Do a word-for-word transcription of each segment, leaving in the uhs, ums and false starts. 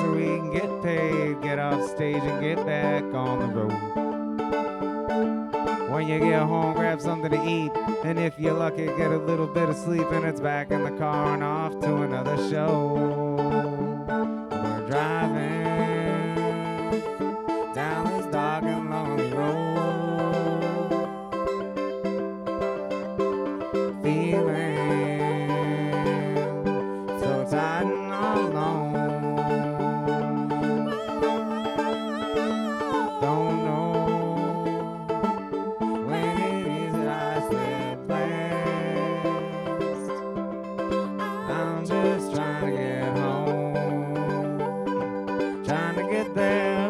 so we can get paid, get off stage and get back on the road. When you get home, grab something to eat, and if you're lucky, get a little bit of sleep, and it's back in the car and off to another show. We're driving down this dark and lonely road, feeling so tired and all alone. Don't know when it is that I slept last. I'm just trying to get home, trying to get there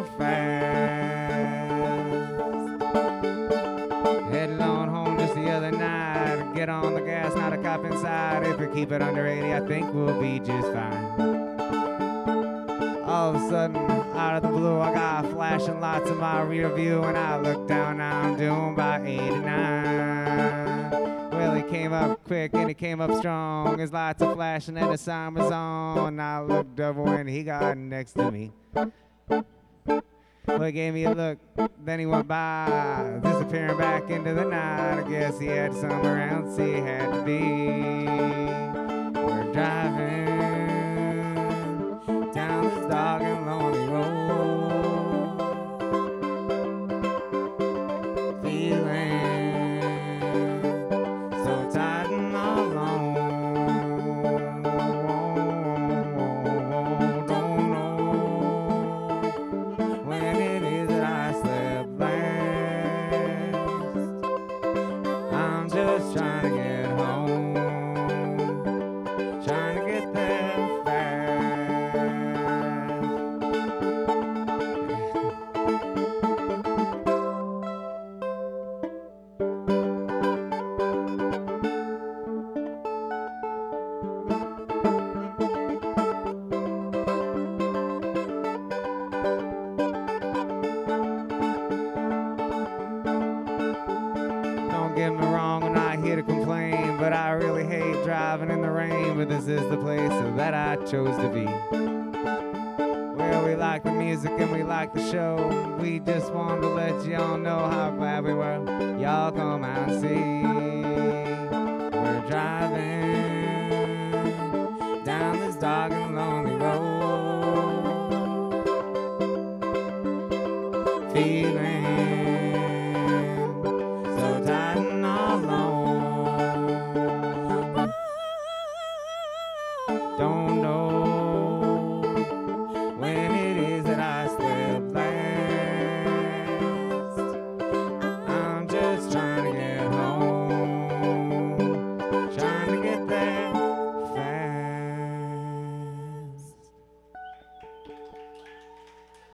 fast. Heading on home just the other night, get on the gas, not a cop inside. If we keep it under eighty, I think we'll be just fine. All of a sudden, out of the blue, I got flashing lights in my rear view, and I look down, now I'm doing by eighty-nine. Well, he came up quick and he came up strong. His lights are flashing and the sign was on. I looked over when he got next to me. Well, he gave me a look, then he went by, disappearing back into the night. I guess he had somewhere else he had to be. We're driving down this dark and lonely road, feeling so tired and all alone. Don't know when it is that I slept last. I'm just trying to get home, trying to get there fast. Don't get me wrong, I'm not here to complain, but I really hate driving in the rain. But this is the place that I chose to be. Well, we like the music and we like the show. We just wanted to let y'all know how glad we were y'all come out and see. We're driving down this dark and lonely road, feeling